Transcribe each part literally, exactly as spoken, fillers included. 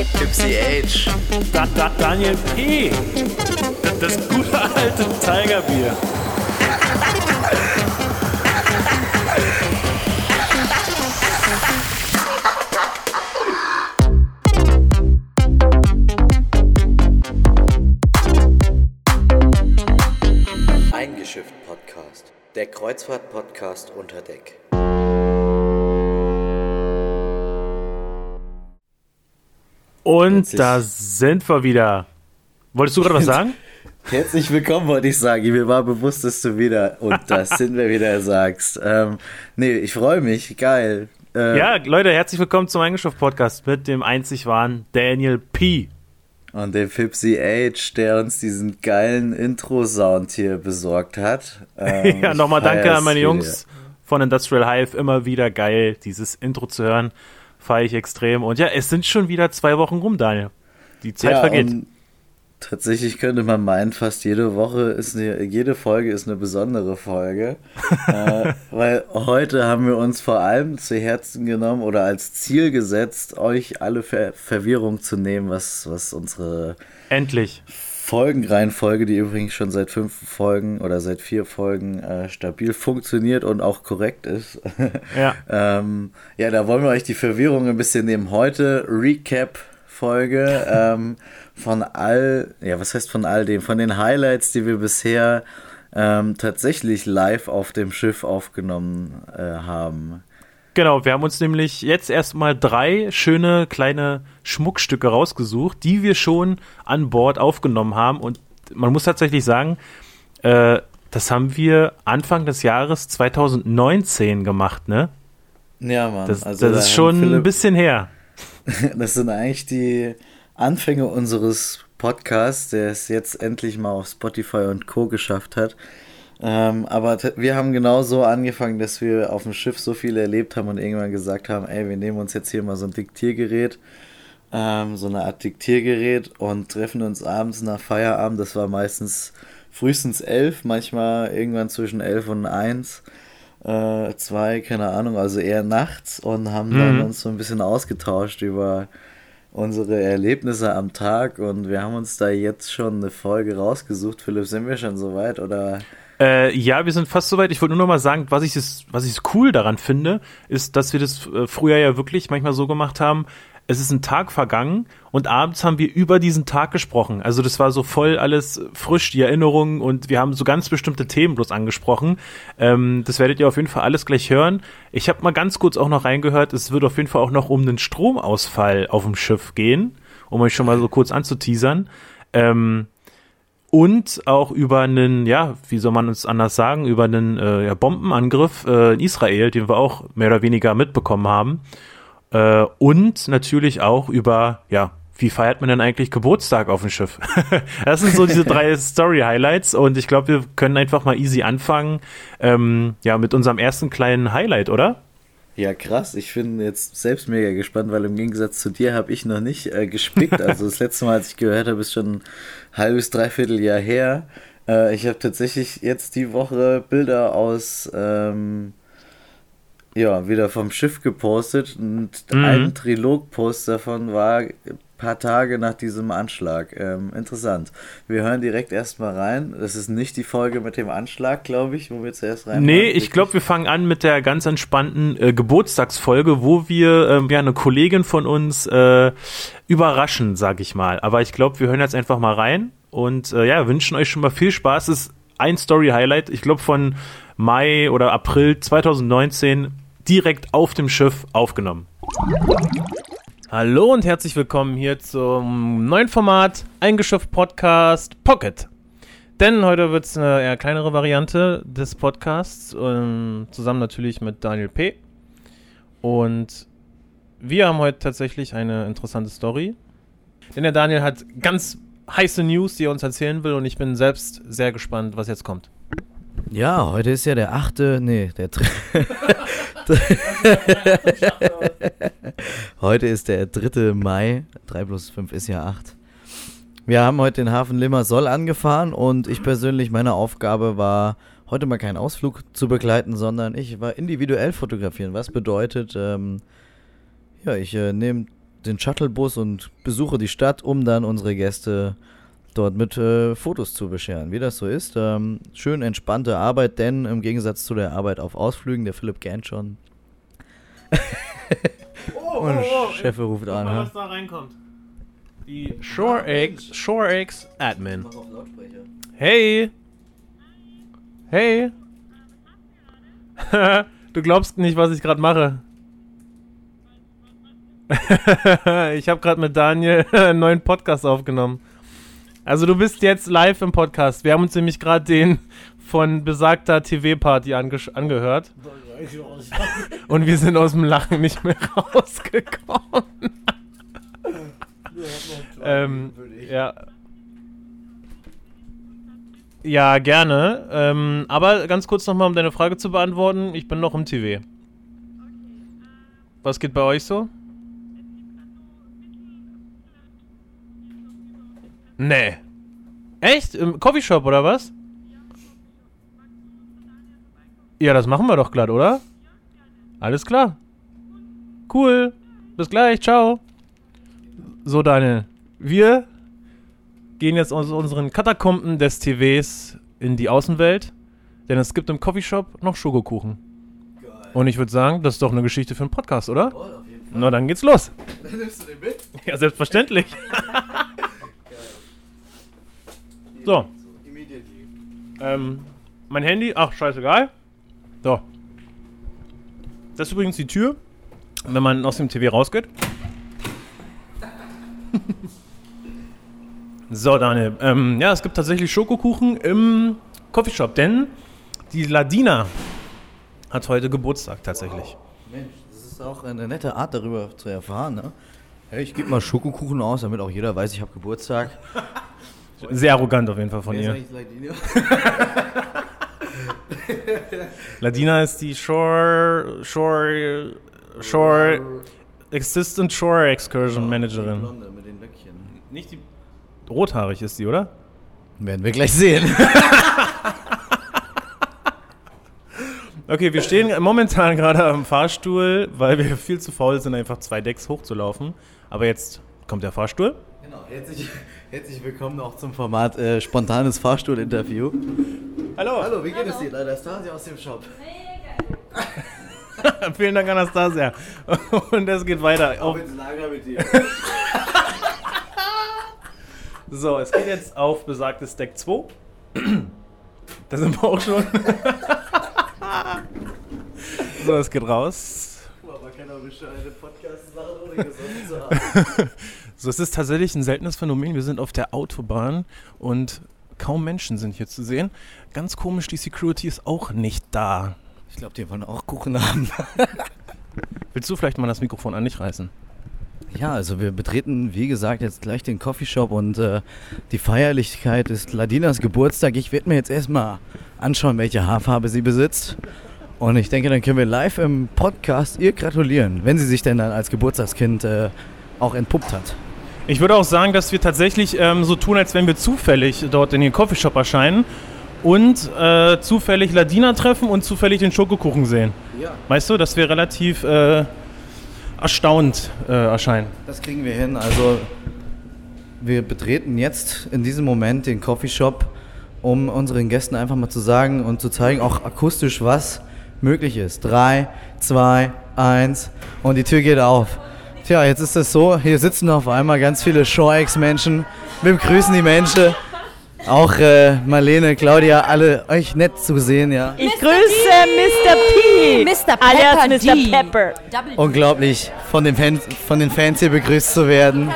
Tipsy H. Da, da, Daniel P. Das gute alte Tigerbier. Eingeschifft Podcast. Der Kreuzfahrt-Podcast unter Deck. Und Herzlich. da sind wir wieder. Wolltest du gerade was sagen? Herzlich willkommen, wollte ich sagen. Mir war bewusst, dass du wieder, und das sind wir wieder, sagst. Ähm, nee, ich freue mich. Geil. Ähm, Ja, Leute, herzlich willkommen zum Eingeschafft-Podcast mit dem einzig wahren Daniel P. Und dem Tipsy H, der uns diesen geilen Intro-Sound hier besorgt hat. Ähm, ja, nochmal ich danke feier's an meine für Jungs von Industrial Hive. Immer wieder geil, dieses Intro zu hören. Feiere ich extrem. Und ja, es sind schon wieder zwei Wochen rum, Daniel. Die Zeit ja, vergeht. Und tatsächlich könnte man meinen, fast jede Woche ist eine, jede Folge ist eine besondere Folge. äh, weil heute haben wir uns vor allem zu Herzen genommen oder als Ziel gesetzt, euch alle Ver- Verwirrung zu nehmen, was, was unsere Endlich. Folgenreihenfolge, die übrigens schon seit fünf Folgen oder seit vier Folgen äh, stabil funktioniert und auch korrekt ist. Ja. ähm, ja, da wollen wir euch die Verwirrung ein bisschen nehmen. Heute Recap-Folge ähm, von all, ja, was heißt von all dem? Von den Highlights, die wir bisher ähm, tatsächlich live auf dem Schiff aufgenommen äh, haben. Genau, wir haben uns nämlich jetzt erstmal drei schöne kleine Schmuckstücke rausgesucht, die wir schon an Bord aufgenommen haben. Und man muss tatsächlich sagen, äh, das haben wir Anfang des Jahres zwanzig neunzehn gemacht, ne? Ja, Mann. Das, also das da ist haben schon Philipp, ein bisschen her. Das sind eigentlich die Anfänge unseres Podcasts, der es jetzt endlich mal auf Spotify und Co. geschafft hat. Ähm, aber t- wir haben genau so angefangen, dass wir auf dem Schiff so viel erlebt haben und irgendwann gesagt haben, ey, wir nehmen uns jetzt hier mal so ein Diktiergerät, ähm, so eine Art Diktiergerät und treffen uns abends nach Feierabend. Das war meistens frühestens elf, manchmal irgendwann zwischen elf und eins, äh, zwei, keine Ahnung, also eher nachts und haben Mhm. dann uns so ein bisschen ausgetauscht über unsere Erlebnisse am Tag und wir haben uns da jetzt schon eine Folge rausgesucht. Philipp, sind wir schon soweit oder... Äh, ja, wir sind fast soweit. Ich wollte nur noch mal sagen, was ich das, was ich cool daran finde, ist, dass wir das äh, früher ja wirklich manchmal so gemacht haben. Es ist ein Tag vergangen und abends haben wir über diesen Tag gesprochen. Also das war so voll alles frisch, die Erinnerungen, und wir haben so ganz bestimmte Themen bloß angesprochen. Ähm, das werdet ihr auf jeden Fall alles gleich hören. Ich habe mal ganz kurz auch noch reingehört, es wird auf jeden Fall auch noch um einen Stromausfall auf dem Schiff gehen, um euch schon mal so kurz anzuteasern. Ähm, Und auch über einen, ja, wie soll man es anders sagen, über einen äh, ja, Bombenangriff äh, in Israel, den wir auch mehr oder weniger mitbekommen haben. Äh, und natürlich auch über, ja, wie feiert man denn eigentlich Geburtstag auf dem Schiff? Das sind so diese drei Story-Highlights und ich glaube, wir können einfach mal easy anfangen, ähm, ja, mit unserem ersten kleinen Highlight, oder? Ja, krass. Ich bin jetzt selbst mega gespannt, weil im Gegensatz zu dir habe ich noch nicht äh, gespickt. Also das letzte Mal, als ich gehört habe, ist schon ein halbes, dreiviertel Jahr her. Äh, ich habe tatsächlich jetzt die Woche Bilder aus, ähm, ja, wieder vom Schiff gepostet. Und Mhm. ein Trilog-Post davon war ein paar Tage nach diesem Anschlag. Ähm, interessant. Wir hören direkt erstmal rein. Das ist nicht die Folge mit dem Anschlag, glaube ich, wo wir zuerst rein. Nee, ich glaube, wir fangen an mit der ganz entspannten äh, Geburtstagsfolge, wo wir ähm, ja eine Kollegin von uns äh, überraschen, sag ich mal. Aber ich glaube, wir hören jetzt einfach mal rein und äh, ja, wünschen euch schon mal viel Spaß. Es ist ein Story-Highlight, ich glaube von Mai oder April zwanzig neunzehn, direkt auf dem Schiff aufgenommen. Hallo und herzlich willkommen hier zum neuen Format Eingeschafft Podcast Pocket. Denn heute wird es eine eher kleinere Variante des Podcasts, ähm, zusammen natürlich mit Daniel P. Und wir haben heute tatsächlich eine interessante Story. Denn der Daniel hat ganz heiße News, die er uns erzählen will, und ich bin selbst sehr gespannt, was jetzt kommt. Ja, heute ist ja der achte, nee, der dritte. Heute ist der dritte Mai, drei plus fünf ist ja acht. Wir haben heute den Hafen Limassol angefahren und ich persönlich, meine Aufgabe war, heute mal keinen Ausflug zu begleiten, sondern ich war individuell fotografieren. Was bedeutet, ähm, ja, ich äh, nehme den Shuttlebus und besuche die Stadt, um dann unsere Gäste dort mit äh, Fotos zu bescheren. Wie das so ist, ähm, schön entspannte Arbeit, denn im Gegensatz zu der Arbeit auf Ausflügen, der Philipp gähnt schon. Oh, und oh, oh, Chef ruft an. Mal, was da reinkommt. Die ShoreX, ShoreX Admin. Hey! Hey! Du glaubst nicht, was ich gerade mache. Ich habe gerade mit Daniel einen neuen Podcast aufgenommen. Also du bist jetzt live im Podcast. Wir haben uns nämlich gerade den von besagter T V-Party ange- angehört. Und wir sind aus dem Lachen nicht mehr rausgekommen. ähm, ja. Ja, gerne. Ähm, aber ganz kurz nochmal, um deine Frage zu beantworten. Ich bin noch im T V. Was geht bei euch so? Nee. Echt? Im Coffeeshop oder was? Ja, das machen wir doch glatt, oder? Alles klar. Cool. Bis gleich. Ciao. So, Daniel. Wir gehen jetzt aus unseren Katakomben des T Vs in die Außenwelt, denn es gibt im Coffeeshop noch Schokokuchen. Geil. Und ich würde sagen, das ist doch eine Geschichte für einen Podcast, oder? Oh, auf jeden Fall. Na, dann geht's los. Nimmst du den mit? Ja, selbstverständlich. So. Ähm, mein Handy, ach, scheißegal. So. Das ist übrigens die Tür, wenn man aus dem T V rausgeht. So, Daniel. Ähm, ja, es gibt tatsächlich Schokokuchen im Coffeeshop, denn die Ladina hat heute Geburtstag tatsächlich. Wow. Mensch, das ist auch eine nette Art, darüber zu erfahren, ne? Hey, ich gebe mal Schokokuchen aus, damit auch jeder weiß, ich habe Geburtstag. Sehr arrogant auf jeden Fall von Wer ihr. Ist Ladina? Ladina ist die Shore, Shore, Shore, Assistant Shore Excursion Managerin. Die Blonde mit den Löckchen. Nicht die, rothaarig ist die, oder? Werden wir gleich sehen. Okay, wir stehen momentan gerade am Fahrstuhl, weil wir viel zu faul sind, einfach zwei Decks hochzulaufen. Aber jetzt kommt der Fahrstuhl. Genau, herzlich, herzlich willkommen auch zum Format äh, spontanes Fahrstuhl-Interview. Hallo. Hallo, wie geht Hallo. es dir? Anastasia aus dem Shop. Vielen Dank, Anastasia. Und es geht weiter. Auf ins Lager mit dir. So, es geht jetzt auf besagtes Deck zwei. Da sind wir auch schon. So, es geht raus. Aber kann auch bescheidene Podcasts machen, ohne gesoffen zu haben. So, es ist tatsächlich ein seltenes Phänomen. Wir sind auf der Autobahn und kaum Menschen sind hier zu sehen. Ganz komisch, die Security ist auch nicht da. Ich glaube, die wollen auch Kuchen haben. Willst du vielleicht mal das Mikrofon an dich reißen? Ja, also wir betreten, wie gesagt, jetzt gleich den Coffeeshop und äh, die Feierlichkeit ist Ladinas Geburtstag. Ich werde mir jetzt erstmal anschauen, welche Haarfarbe sie besitzt. Und ich denke, dann können wir live im Podcast ihr gratulieren, wenn sie sich denn dann als Geburtstagskind äh, auch entpuppt hat. Ich würde auch sagen, dass wir tatsächlich ähm, so tun, als wenn wir zufällig dort in den Coffeeshop erscheinen und äh, zufällig Ladina treffen und zufällig den Schokokuchen sehen. Ja. Weißt du, dass wir relativ äh, erstaunt äh, erscheinen. Das kriegen wir hin. Also wir betreten jetzt in diesem Moment den Coffeeshop, um unseren Gästen einfach mal zu sagen und zu zeigen, auch akustisch, was möglich ist. Drei, zwei, eins und die Tür geht auf. Tja, jetzt ist es so, hier sitzen auf einmal ganz viele ShoreX-Menschen. Wir begrüßen die Menschen. Auch äh, Marlene, Claudia, alle euch nett zu sehen, ja. Ich grüße Mister P. Mister alias Pepper Mister D. Pepper. Unglaublich, von den, Fans, von den Fans hier begrüßt zu werden.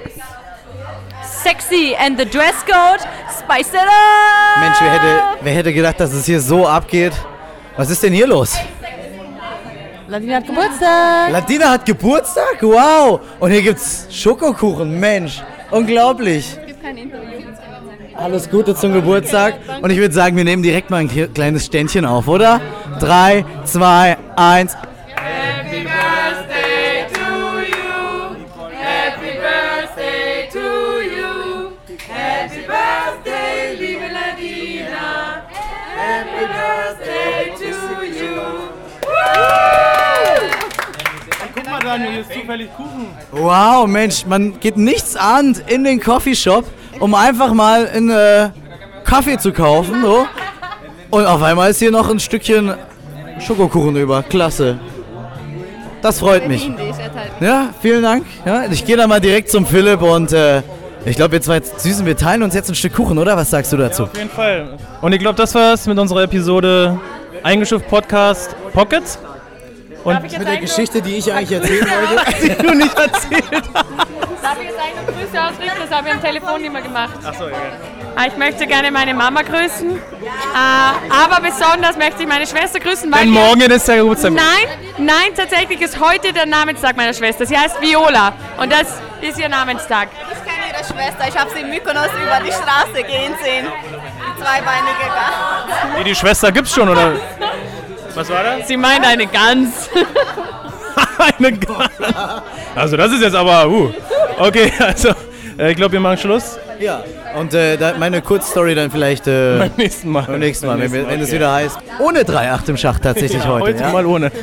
Sexy and the dress code, spice it up! Mensch, wer hätte, wer hätte gedacht, dass es hier so abgeht? Was ist denn hier los? Ladina hat Geburtstag! Ladina hat Geburtstag? Wow! Und hier gibt's Schokokuchen, Mensch, unglaublich! Es gibt kein Interview. Alles Gute zum Geburtstag. Und ich würde sagen, wir nehmen direkt mal ein kleines Ständchen auf, oder? Drei, zwei, eins. Happy Birthday to you. Happy Birthday to you. Happy Birthday, liebe Ladina. Happy Birthday to you. Guck mal da. Daniel, hier ist zufällig Kuchen. Wow, Mensch, man geht nichts ahnt in den Coffeeshop, um einfach mal einen äh, Kaffee zu kaufen, so. Und auf einmal ist hier noch ein Stückchen Schokokuchen über. Klasse. Das freut mich. Ja, vielen Dank. Ja, ich gehe dann mal direkt zum Philipp und äh, ich glaube, wir zwei Süßen, wir teilen uns jetzt ein Stück Kuchen, oder? Was sagst du dazu? Ja, auf jeden Fall. Und ich glaube, das war's mit unserer Episode Eingeschifft Podcast Pockets. Und mit der Geschichte, die ich eigentlich erzählen wollte, die du nicht erzählt hast. Darf ich jetzt eigentlich noch Grüße ausrichten? Das habe ich am Telefon nicht mehr gemacht. Achso, ja. Ich möchte gerne meine Mama grüßen, äh, aber besonders möchte ich meine Schwester grüßen, weil Denn wir- morgen ist der Geburtstag. Nein, nein, tatsächlich ist heute der Namenstag meiner Schwester. Sie heißt Viola und das ist ihr Namenstag. Ich kenne ihre Schwester, ich habe sie in Mykonos über die Straße gehen sehen. Die zweibeinige Gans. Nee, die Schwester gibt's schon, oder? Was war das? Sie meint eine Gans. Eine Gans. Also das ist jetzt aber, uh. Okay, also, äh, ich glaube, wir machen Schluss. ja. Und äh, da meine Kurzstory dann vielleicht äh, Beim nächsten Mal. beim nächsten Mal, Beim wenn, wir- nächsten Mal, wenn es okay. wieder heißt. Ohne drei Acht im Schach tatsächlich Ja, heute. heute ja? mal ohne.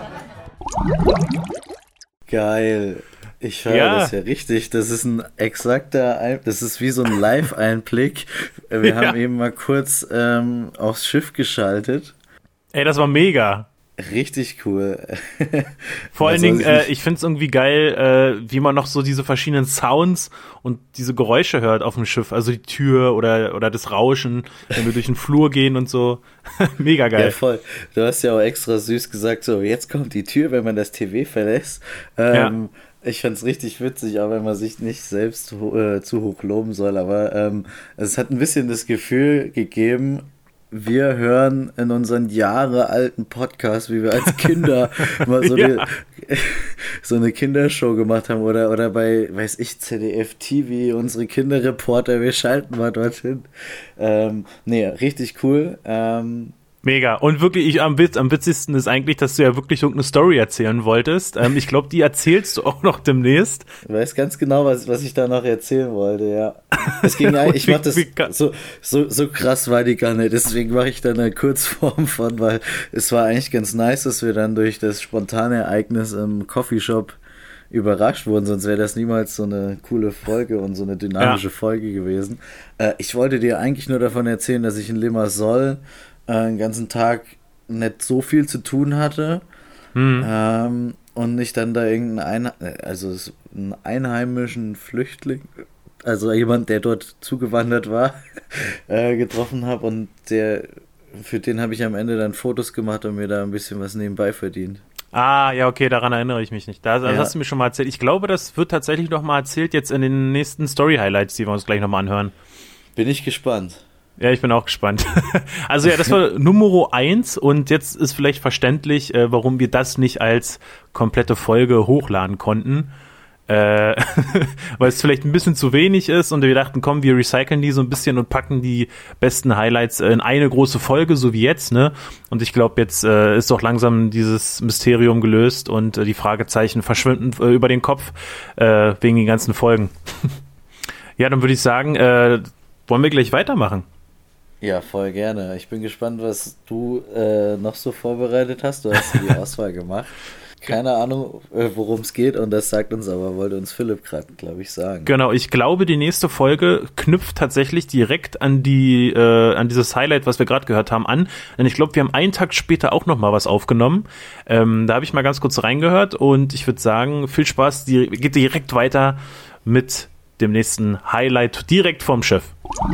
Geil. Ich höre Ja. das ja richtig. Das ist ein exakter, Ein- das ist wie so ein Live-Einblick. Wir Ja. haben eben mal kurz ähm, aufs Schiff geschaltet. Ey, das war mega. Richtig cool. Vor allen Was Dingen, soll ich äh, nicht- ich finde es irgendwie geil, äh, wie man noch so diese verschiedenen Sounds und diese Geräusche hört auf dem Schiff. Also die Tür oder, oder das Rauschen, wenn wir durch den Flur gehen und so. Mega geil. Ja, voll. Du hast ja auch extra süß gesagt, so, jetzt kommt die Tür, wenn man das T V verlässt. Ähm, Ich fand's richtig witzig, auch wenn man sich nicht selbst ho- äh, zu hoch loben soll, aber ähm, es hat ein bisschen das Gefühl gegeben, wir hören in unseren Jahre alten Podcast, wie wir als Kinder mal so, Ja. eine, so eine Kindershow gemacht haben oder, oder bei, weiß ich, Z D F T V, unsere Kinderreporter, wir schalten mal dorthin. Ähm, nee, richtig cool. Ähm, Mega. Und wirklich, ich, am, witz, am witzigsten ist eigentlich, dass du ja wirklich irgendeine Story erzählen wolltest. Ähm, ich glaube, die erzählst du auch noch demnächst. Ich weiß ganz genau, was, was ich da noch erzählen wollte, ja. Es ging eigentlich, ich mach das, Wie- wie- so, so, so krass war die gar nicht, deswegen mache ich da eine Kurzform von, weil es war eigentlich ganz nice, dass wir dann durch das spontane Ereignis im Coffeeshop überrascht wurden, sonst wäre das niemals so eine coole Folge und so eine dynamische Ja. Folge gewesen. Äh, ich wollte dir eigentlich nur davon erzählen, dass ich in Limassol äh, den ganzen Tag nicht so viel zu tun hatte. Hm. Ähm, und ich dann da irgendeinen Ein also es- einen einheimischen Flüchtling, also jemand, der dort zugewandert war, äh, getroffen habe und der, für den habe ich am Ende dann Fotos gemacht und mir da ein bisschen was nebenbei verdient. Ah, ja, okay, daran erinnere ich mich nicht. Das, das Ja. hast du mir schon mal erzählt. Ich glaube, das wird tatsächlich noch mal erzählt jetzt in den nächsten Story-Highlights, die wir uns gleich noch mal anhören. Bin ich gespannt. Ja, ich bin auch gespannt. Also ja, das war Nummer eins und jetzt ist vielleicht verständlich, äh, warum wir das nicht als komplette Folge hochladen konnten. Äh, weil es vielleicht ein bisschen zu wenig ist und wir dachten, komm, wir recyceln die so ein bisschen und packen die besten Highlights in eine große Folge, so wie jetzt, ne? Und ich glaube, jetzt äh, ist doch langsam dieses Mysterium gelöst und äh, die Fragezeichen verschwinden äh, über den Kopf äh, wegen den ganzen Folgen. Ja, dann würde ich sagen, äh, wollen wir gleich weitermachen? Ja, voll gerne. Ich bin gespannt, was du äh, noch so vorbereitet hast. Du hast die Auswahl gemacht. Keine Ahnung, äh, worum es geht und das sagt uns aber, wollte uns Philipp gerade, glaube ich, sagen. Genau, ich glaube, die nächste Folge knüpft tatsächlich direkt an die äh, an dieses Highlight, was wir gerade gehört haben, an. Denn ich glaube, wir haben einen Tag später auch noch mal was aufgenommen. Ähm, da habe ich mal ganz kurz reingehört und ich würde sagen, viel Spaß. Die geht direkt weiter mit dem nächsten Highlight direkt vom Schiff.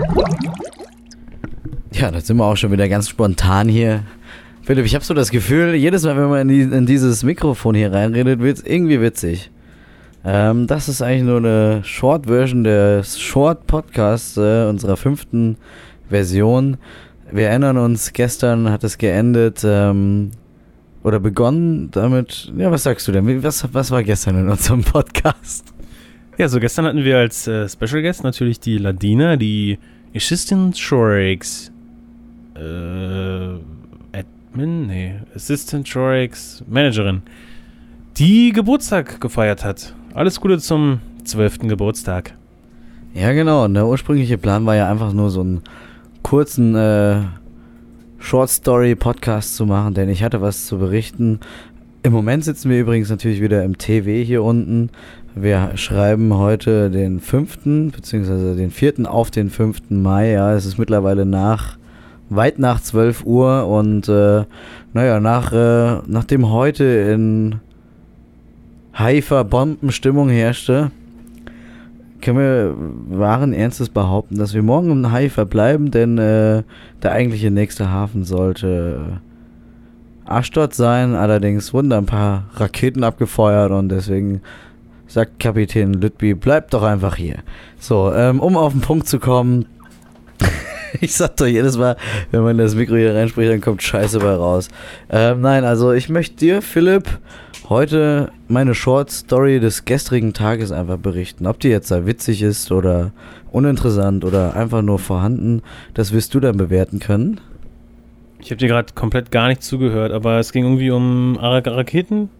Ja, da sind wir auch schon wieder ganz spontan hier. Philipp, ich habe so das Gefühl, jedes Mal, wenn man in, die, in dieses Mikrofon hier reinredet, wird es irgendwie witzig. Ähm, das ist eigentlich nur eine Short-Version des Short-Podcasts äh, unserer fünften Version. Wir erinnern uns, gestern hat es geendet ähm, oder begonnen damit, ja, was sagst du denn? Was, was war gestern in unserem Podcast? Ja, so gestern hatten wir als äh, Special Guest natürlich die Ladina, die Assistant Shorex äh, Admin, nee, Assistant Shorex Managerin, die Geburtstag gefeiert hat. Alles Gute zum zwölften Geburtstag. Ja, genau. Und der ursprüngliche Plan war ja einfach nur so einen kurzen äh, Short-Story-Podcast zu machen, denn ich hatte was zu berichten Im Moment sitzen wir übrigens natürlich wieder im T W hier unten. Wir schreiben heute den fünften beziehungsweise den vierten auf den fünften Mai. Ja, es ist mittlerweile nach, weit nach zwölf Uhr und äh, naja, nach, äh, nachdem heute in Haifa Bombenstimmung herrschte, können wir wahren Ernstes behaupten, dass wir morgen in Haifa bleiben, denn äh, der eigentliche nächste Hafen sollte Aschdod sein. Allerdings wurden da ein paar Raketen abgefeuert und deswegen sagt Kapitän Lütby, bleibt doch einfach hier. So, ähm, um auf den Punkt zu kommen, ich sag doch jedes Mal, wenn man das Mikro hier reinspricht, dann kommt Scheiße bei raus. Ähm, nein, also ich möchte dir, Philipp, heute meine Short Story des gestrigen Tages einfach berichten. Ob die jetzt da witzig ist oder uninteressant oder einfach nur vorhanden, das wirst du dann bewerten können. Ich habe dir gerade komplett gar nicht zugehört, aber es ging irgendwie um Ar- Raketen.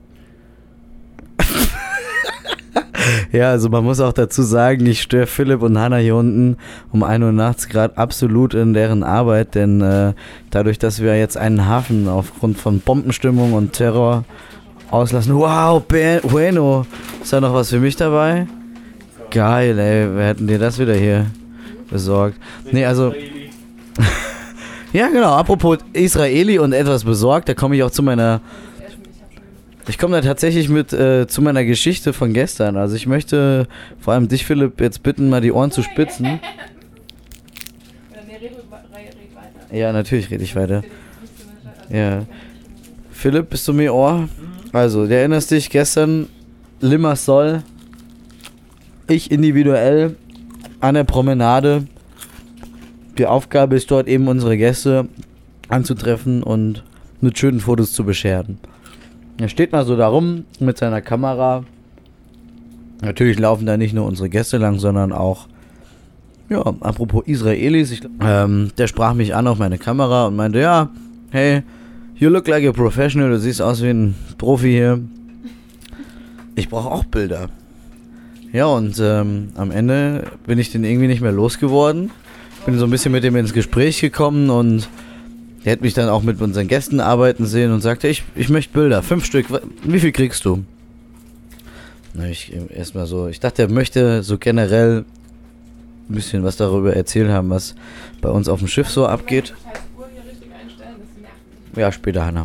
Ja, also man muss auch dazu sagen, ich störe Philipp und Hannah hier unten um ein Uhr nachts gerade absolut in deren Arbeit, denn äh, dadurch, dass wir jetzt einen Hafen aufgrund von Bombenstimmung und Terror auslassen. Wow, ben, bueno. Ist da noch was für mich dabei? Geil, ey. Wer hätten dir das wieder hier besorgt? Nee, also... Ja, genau. Apropos Israeli und etwas besorgt, da komme ich auch zu meiner... Ich komme da tatsächlich mit äh, zu meiner Geschichte von gestern. Also ich möchte vor allem dich, Philipp, jetzt bitten, mal die Ohren zu spitzen. Ja, natürlich rede ich weiter. Ja. Philipp, bist du mir Ohr? Also, du erinnerst dich, gestern Limassol, ich individuell an der Promenade. Die Aufgabe ist dort eben unsere Gäste anzutreffen und mit schönen Fotos zu bescheren. Er steht mal so da rum mit seiner Kamera. Natürlich laufen da nicht nur unsere Gäste lang, sondern auch, ja, apropos Israelis, ich, ähm, der sprach mich an auf meine Kamera und meinte, ja, hey, you look like a professional, du siehst aus wie ein Profi hier. Ich brauche auch Bilder. Ja, und ähm, am Ende bin ich den irgendwie nicht mehr losgeworden. Bin so ein bisschen mit dem ins Gespräch gekommen und der hat mich dann auch mit unseren Gästen arbeiten sehen und sagte, ich, ich möchte Bilder, fünf Stück, wie viel kriegst du? Na, ich erstmal so, ich dachte, er möchte so generell ein bisschen was darüber erzählt haben, was bei uns auf dem Schiff so abgeht. Ja, später, Hannah.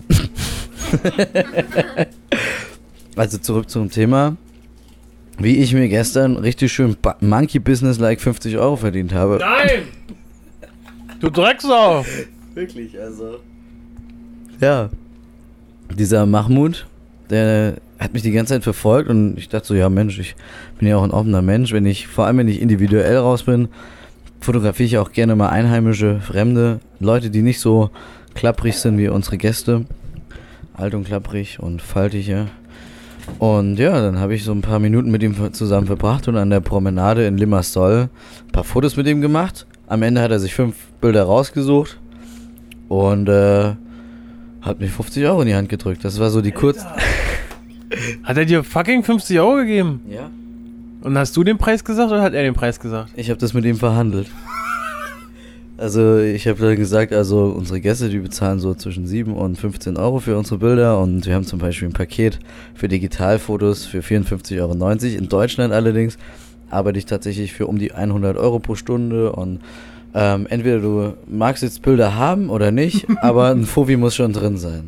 Also zurück zum Thema, wie ich mir gestern richtig schön ba- Monkey Business like fünfzig Euro verdient habe. Nein! Du Drecksau! Wirklich, also. Ja. Dieser Mahmoud, der hat mich die ganze Zeit verfolgt und ich dachte so, ja Mensch, ich bin ja auch ein offener Mensch, wenn ich, vor allem wenn ich individuell raus bin, fotografiere ich auch gerne mal einheimische, fremde, Leute, die nicht so klapprig sind wie unsere Gäste. Alt und klapprig und faltig, ja. Und ja, dann habe ich so ein paar Minuten mit ihm zusammen verbracht und an der Promenade in Limassol ein paar Fotos mit ihm gemacht. Am Ende hat er sich fünf Bilder rausgesucht und äh, hat mir fünfzig Euro in die Hand gedrückt. Das war so die kurz... Hat er dir fucking fünfzig Euro gegeben? Ja. Und hast du den Preis gesagt oder hat er den Preis gesagt? Ich habe das mit ihm verhandelt. Also ich habe dann gesagt, also unsere Gäste, die bezahlen so zwischen sieben und fünfzehn Euro für unsere Bilder und wir haben zum Beispiel ein Paket für Digitalfotos für vierundfünfzig Euro neunzig. In Deutschland allerdings arbeite ich tatsächlich für um die hundert Euro pro Stunde und ähm, entweder du magst jetzt Bilder haben oder nicht, aber ein Fovi muss schon drin sein.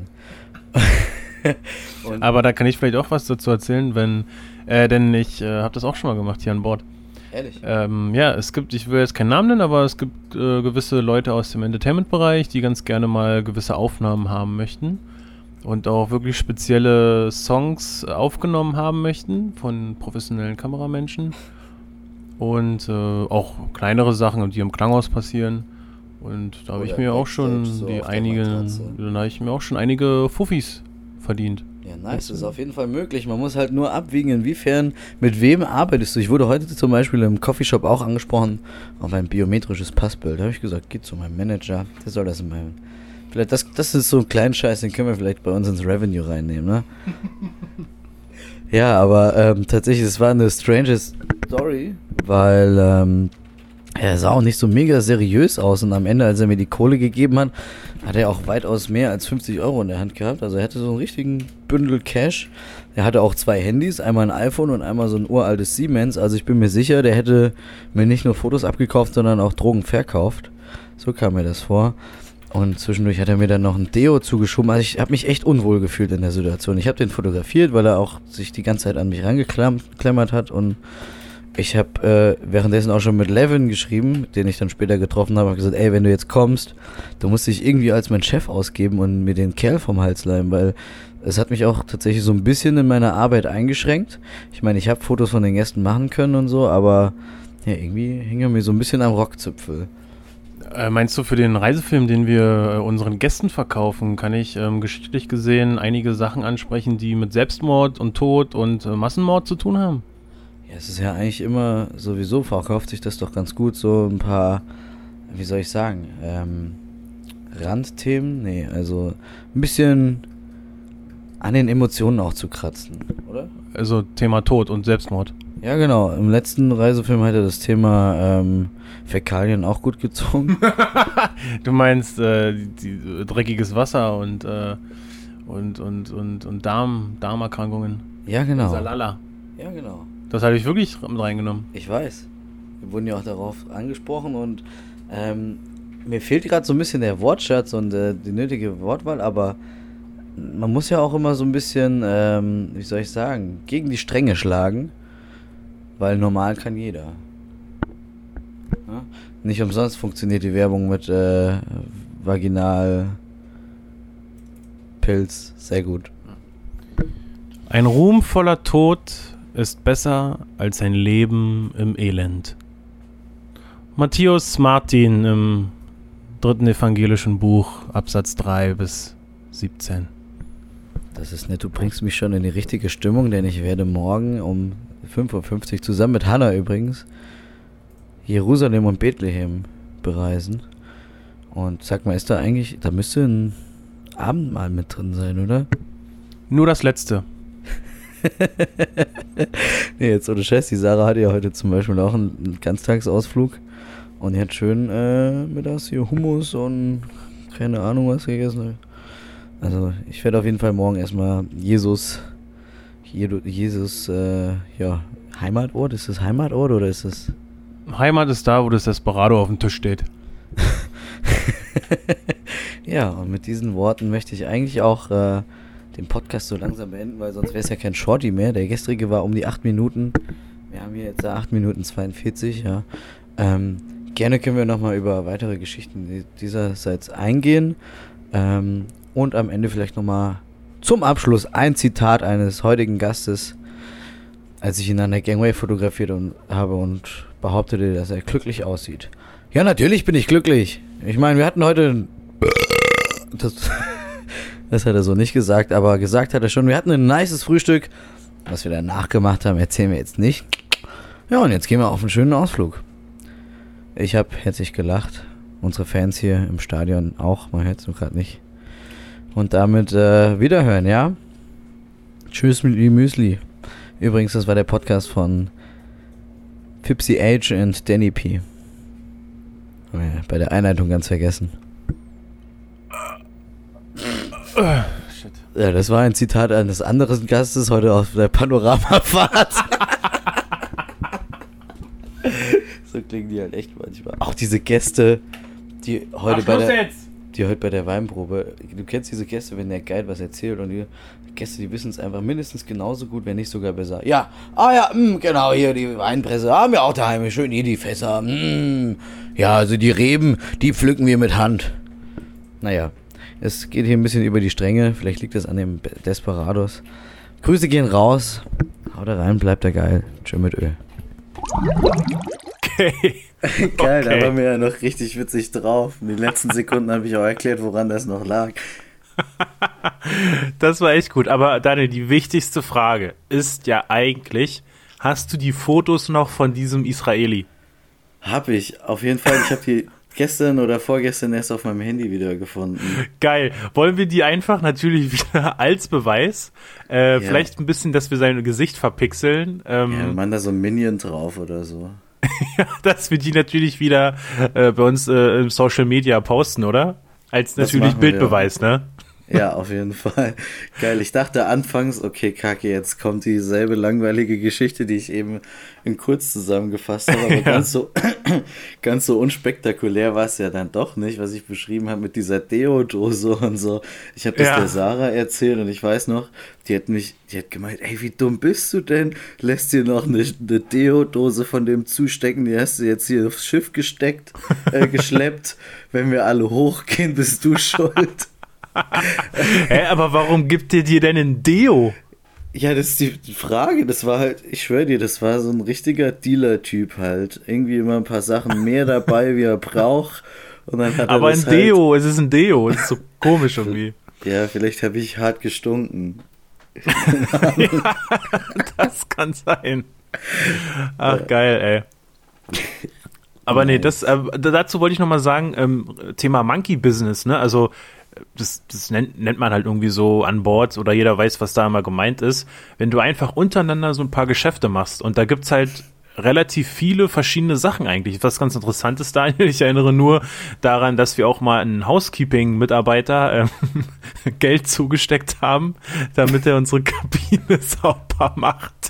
Aber da kann ich vielleicht auch was dazu erzählen, wenn, äh, denn ich äh, habe das auch schon mal gemacht hier an Bord. Ehrlich? Ähm, ja, es gibt, ich will jetzt keinen Namen nennen, aber es gibt äh, gewisse Leute aus dem Entertainment-Bereich, die ganz gerne mal gewisse Aufnahmen haben möchten und auch wirklich spezielle Songs aufgenommen haben möchten von professionellen Kameramenschen und äh, auch kleinere Sachen, die im Klanghaus passieren. Und da habe ich mir auch schon so die auf der einige, Matratze. dann habe ich mir auch schon einige Fuffis verdient. Ja, nice, das ist auf jeden Fall möglich. Man muss halt nur abwiegen, inwiefern, mit wem arbeitest du. Ich wurde heute zum Beispiel im Coffeeshop auch angesprochen auf ein biometrisches Passbild. Da habe ich gesagt, geh zu meinem Manager, der soll das in meinem... Vielleicht, das, das ist so ein kleiner Scheiß, den können wir vielleicht bei uns ins Revenue reinnehmen, ne? Ja, aber ähm, tatsächlich, es war eine strange Story, weil ähm, Er sah auch nicht so mega seriös aus und am Ende, als er mir die Kohle gegeben hat, hat er auch weitaus mehr als fünfzig Euro in der Hand gehabt. Also er hatte so einen richtigen Bündel Cash. Er hatte auch zwei Handys, einmal ein iPhone und einmal so ein uraltes Siemens. Also ich bin mir sicher, der hätte mir nicht nur Fotos abgekauft, sondern auch Drogen verkauft. So kam mir das vor. Und zwischendurch hat er mir dann noch ein Deo zugeschoben. Also ich habe mich echt unwohl gefühlt in der Situation. Ich habe den fotografiert, weil er auch sich die ganze Zeit an mich rangeklemmert hat und ich habe äh, währenddessen auch schon mit Levin geschrieben, den ich dann später getroffen habe, habe gesagt, ey, wenn du jetzt kommst, du musst dich irgendwie als mein Chef ausgeben und mir den Kerl vom Hals leihen, weil es hat mich auch tatsächlich so ein bisschen in meiner Arbeit eingeschränkt. Ich meine, ich habe Fotos von den Gästen machen können und so, aber ja, irgendwie hing er mir so ein bisschen am Rockzipfel. Äh, meinst du, für den Reisefilm, den wir äh, unseren Gästen verkaufen, kann ich ähm, geschichtlich gesehen einige Sachen ansprechen, die mit Selbstmord und Tod und äh, Massenmord zu tun haben? Ja, es ist ja eigentlich immer, sowieso verkauft sich das doch ganz gut, so ein paar, wie soll ich sagen, ähm, Randthemen, nee, also ein bisschen an den Emotionen auch zu kratzen, oder? Also Thema Tod und Selbstmord. Ja, genau, im letzten Reisefilm hat er das Thema ähm, Fäkalien auch gut gezogen. Du meinst äh, die, die, dreckiges Wasser und, äh, und, und, und, und Darm, Darmerkrankungen. Ja, genau. Salala. Ja, genau. Das habe ich wirklich mit reingenommen. Ich weiß. Wir wurden ja auch darauf angesprochen und ähm, mir fehlt gerade so ein bisschen der Wortschatz und äh, die nötige Wortwahl, aber man muss ja auch immer so ein bisschen, ähm, wie soll ich sagen, gegen die Stränge schlagen, weil normal kann jeder. Ja? Nicht umsonst funktioniert die Werbung mit äh, Vaginal Pilz sehr gut. Ein Ruhm voller Tod ist besser als ein Leben im Elend. Matthäus Martin im dritten evangelischen Buch, Absatz drei bis siebzehn. Das ist nett, du bringst mich schon in die richtige Stimmung, denn ich werde morgen um fünf Uhr fünfzig, zusammen mit Hannah übrigens, Jerusalem und Bethlehem bereisen. Und sag mal, ist da eigentlich, da müsste ein Abendmahl mit drin sein, oder? Nur das letzte. Nee, jetzt ohne Scheiß, die Sarah hatte ja heute zum Beispiel auch einen Ganztagsausflug und die hat schön äh, mittags hier Hummus und keine Ahnung was gegessen. Also ich werde auf jeden Fall morgen erstmal Jesus, Jesus, äh, ja, Heimatort, ist das Heimatort oder ist das... Heimat ist da, wo das Desperado auf dem Tisch steht. Ja, und mit diesen Worten möchte ich eigentlich auch äh, den Podcast so langsam beenden, weil sonst wäre es ja kein Shorty mehr. Der gestrige war um die acht Minuten. Wir haben hier jetzt acht Minuten zweiundvierzig, ja. Ähm, gerne können wir nochmal über weitere Geschichten dieserseits eingehen. Ähm, und am Ende vielleicht nochmal zum Abschluss ein Zitat eines heutigen Gastes, als ich ihn an der Gangway fotografiert und habe und behauptete, dass er glücklich aussieht. Ja, natürlich bin ich glücklich. Ich meine, wir hatten heute... Das, das hat er so nicht gesagt, aber gesagt hat er schon, wir hatten ein nices Frühstück. Was wir danach gemacht haben, erzählen wir jetzt nicht. Ja, und jetzt gehen wir auf einen schönen Ausflug. Ich habe herzlich gelacht. Unsere Fans hier im Stadion auch. Man hört es nur gerade nicht. Und damit äh, wiederhören, ja? Tschüss, Müsli Müsli. Übrigens, das war der Podcast von Fipsy H und Danny P. Oh ja, bei der Einleitung ganz vergessen. Shit. Ja, das war ein Zitat eines anderen Gastes heute auf der Panoramafahrt. So klingen die halt echt manchmal. Auch diese Gäste, die heute Ach, bei der, jetzt. die heute bei der Weinprobe, du kennst diese Gäste, wenn der Guide was erzählt und die Gäste, die wissen es einfach mindestens genauso gut, wenn nicht sogar besser. Ja, ah ja, mh, genau, hier die Weinpresse, haben wir auch daheim, schön hier die Fässer. Mh. Ja, also die Reben, die pflücken wir mit Hand. Naja, es geht hier ein bisschen über die Stränge, vielleicht liegt das an dem Desperados. Grüße gehen raus, haut da rein, bleibt da geil. Tschö mit Öl. Okay. Geil, Okay. da waren wir ja noch richtig witzig drauf. In den letzten Sekunden habe ich auch erklärt, woran das noch lag. Das war echt gut. Aber Daniel, die wichtigste Frage ist ja eigentlich, hast du die Fotos noch von diesem Israeli? Hab ich, auf jeden Fall. Ich habe die gestern oder vorgestern erst auf meinem Handy wieder gefunden. Geil. Wollen wir die einfach natürlich wieder als Beweis, äh, Ja. vielleicht ein bisschen, dass wir sein Gesicht verpixeln. Ähm, Ja, wir machen da so ein Minion drauf oder so. Dass wir die natürlich wieder äh, bei uns äh, im Social Media posten, oder? Als Das natürlich machen wir. Bildbeweis, ne? Ja, auf jeden Fall. Geil. Ich dachte anfangs, okay, kacke, jetzt kommt dieselbe langweilige Geschichte, die ich eben in kurz zusammengefasst habe, aber Ja. ganz so ganz so unspektakulär war es ja dann doch nicht, was ich beschrieben habe mit dieser Deo-Dose und so. Ich habe das Ja. der Sarah erzählt und ich weiß noch, die hat mich, die hat gemeint, ey, wie dumm bist du denn? Lässt dir noch eine, eine Deo-Dose von dem zustecken, die hast du jetzt hier aufs Schiff gesteckt, äh, geschleppt. Wenn wir alle hochgehen, bist du schuld. Hä, aber warum gibt ihr dir denn ein Deo? Ja, das ist die die Frage. Das war halt, ich schwöre dir, das war so ein richtiger Dealer-Typ halt. Irgendwie immer ein paar Sachen mehr dabei, wie er braucht. Und dann hat Aber er ein das halt, Deo, es ist ein Deo. Das ist so komisch irgendwie. Ja, vielleicht habe ich hart gestunken. Das kann sein. Ach, geil, ey. Aber nee, das, äh, dazu wollte ich nochmal sagen, ähm, Thema Monkey Business, ne? Also, das, das nennt, nennt man halt irgendwie so an Bord oder jeder weiß, was da immer gemeint ist. Wenn du einfach untereinander so ein paar Geschäfte machst und da gibt's halt relativ viele verschiedene Sachen eigentlich. Was ganz interessant ist, Daniel, ich erinnere nur daran, dass wir auch mal einen Housekeeping-Mitarbeiter ähm, Geld zugesteckt haben, damit er unsere Kabine sauber macht.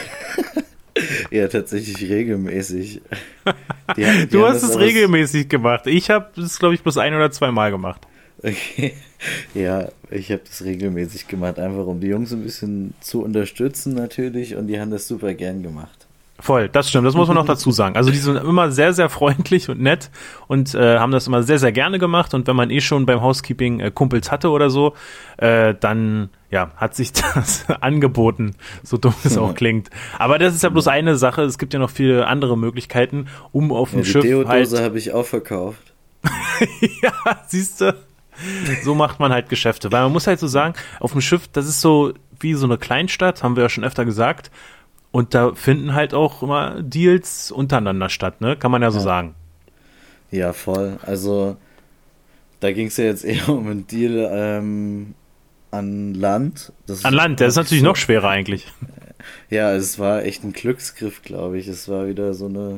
Ja, tatsächlich regelmäßig. Die, haben- die Du haben hast das es aber- regelmäßig gemacht. Ich habe es, glaube ich, bloß ein oder zweimal gemacht. Okay. Ja, ich habe das regelmäßig gemacht, einfach um die Jungs ein bisschen zu unterstützen natürlich und die haben das super gern gemacht. Voll, das stimmt, das muss man noch dazu sagen. Also die sind immer sehr, sehr freundlich und nett und äh, haben das immer sehr, sehr gerne gemacht und wenn man eh schon beim Housekeeping äh, Kumpels hatte oder so, äh, dann ja, hat sich das angeboten, so dumm es auch klingt. Aber das ist ja bloß eine Sache, es gibt ja noch viele andere Möglichkeiten, um auf dem Ja, die Schiff Deodose halt... habe ich auch verkauft. Ja, siehst du, so macht man halt Geschäfte. Weil man muss halt so sagen, auf dem Schiff, das ist so wie so eine Kleinstadt, haben wir ja schon öfter gesagt. Und da finden halt auch immer Deals untereinander statt, ne? Kann man ja so Ja. sagen. Ja, voll. Also, da ging es ja jetzt eher um einen Deal ähm, an Land. Das An Land, der ist natürlich noch schwerer eigentlich. Ja, es war echt ein Glücksgriff, glaube ich. Es war wieder so eine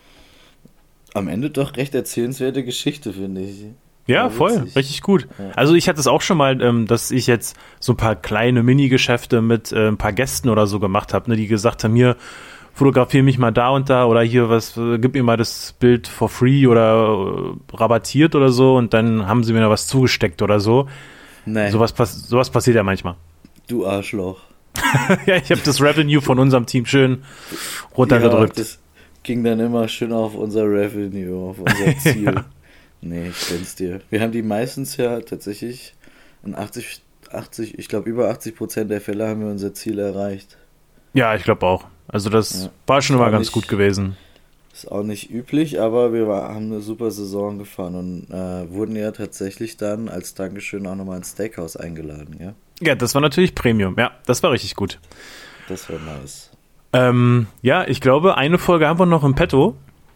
am Ende doch recht erzählenswerte Geschichte, finde ich. Ja, War voll, witzig. richtig gut. Ja. Also ich hatte es auch schon mal, ähm, dass ich jetzt so ein paar kleine Mini-Geschäfte mit äh, ein paar Gästen oder so gemacht habe, ne, die gesagt haben, hier, fotografiere mich mal da und da oder hier was, äh, gib mir mal das Bild for free oder äh, rabattiert oder so und dann haben sie mir da was zugesteckt oder so. Nee, Sowas, pass sowas passiert ja manchmal. du Arschloch. Ja, ich habe das Revenue von unserem Team schön Ja, runtergedrückt. das ging dann immer schön auf unser Revenue, auf unser Ziel. Ja. Nee, ich gönn's dir. Wir haben die meistens ja tatsächlich in achtzig, achtzig, ich glaube über achtzig Prozent der Fälle haben wir unser Ziel erreicht. Ja, ich glaube auch. Also das Ja. war schon War immer ganz nicht- gut gewesen. Ist auch nicht üblich, aber wir war, haben eine super Saison gefahren und äh, wurden ja tatsächlich dann als Dankeschön auch nochmal ins Steakhouse eingeladen, ja. Ja, das war natürlich Premium. Ja, das war richtig gut. Das war nice. Ähm, ja, ich glaube, eine Folge haben wir noch im Petto.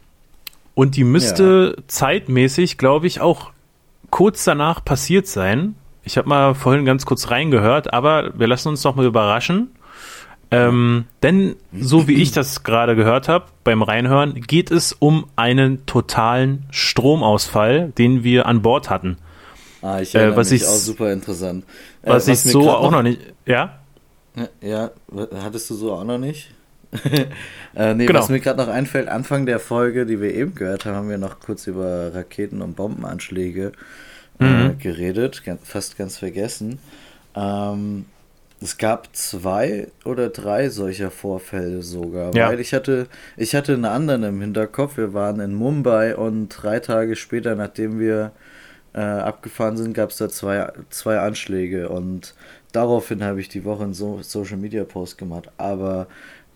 Und die müsste zeitmäßig, glaube ich, auch kurz danach passiert sein. Ich habe mal vorhin ganz kurz reingehört, aber wir lassen uns noch mal überraschen. Ähm, denn, so wie ich das gerade gehört habe beim Reinhören, geht es um einen totalen Stromausfall, den wir an Bord hatten. Ah, ich Äh, erinnere was mich ich- auch super interessant. Äh, Was ich mir so grad auch noch nicht... Ja? Ja, hattest du so auch noch nicht? äh, nee, Genau. was mir gerade noch einfällt, Anfang der Folge, die wir eben gehört haben, haben wir noch kurz über Raketen- und Bombenanschläge äh, Mhm. geredet, ganz, fast ganz vergessen. Ähm, es gab zwei oder drei solcher Vorfälle sogar, Ja. weil ich hatte, ich hatte einen anderen im Hinterkopf. Wir waren in Mumbai und drei Tage später, nachdem wir äh, abgefahren sind, gab es da zwei, zwei Anschläge und daraufhin habe ich die Woche einen so Social Media Post gemacht, aber